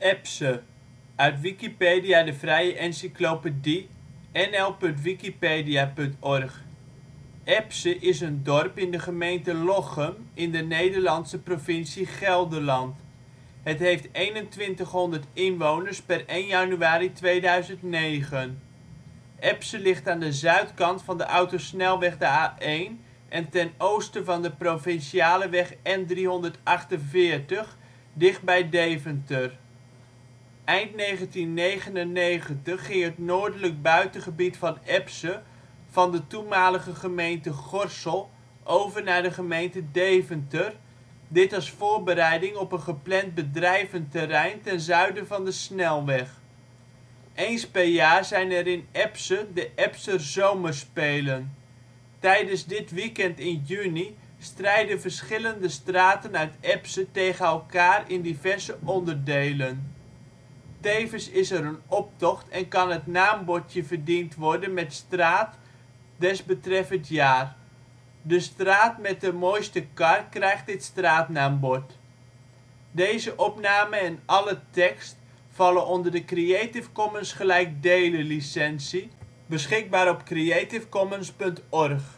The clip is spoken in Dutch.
Epse, uit Wikipedia, de vrije encyclopedie. nl.wikipedia.org. Epse is een dorp in de gemeente Lochem in de Nederlandse provincie Gelderland. Het heeft 2100 inwoners (per 1 januari 2009). Epse ligt aan de zuidkant van de autosnelweg de A1 en ten oosten van de provinciale weg N348, dichtbij Deventer. Eind 1999 ging het noordelijk buitengebied van Epse van de toenmalige gemeente Gorssel over naar de gemeente Deventer, dit als voorbereiding op een gepland bedrijventerrein ten zuiden van de snelweg. Eens per jaar zijn er in Epse de Epser Zomerspelen. Tijdens dit weekend in juni strijden verschillende straten uit Epse tegen elkaar in diverse onderdelen. Tevens is er een optocht en kan het naambordje verdiend worden met straat desbetreffend jaar. De straat met de mooiste kar krijgt dit straatnaambord. Deze opname en alle tekst vallen onder de Creative Commons gelijkdelen licentie, beschikbaar op creativecommons.org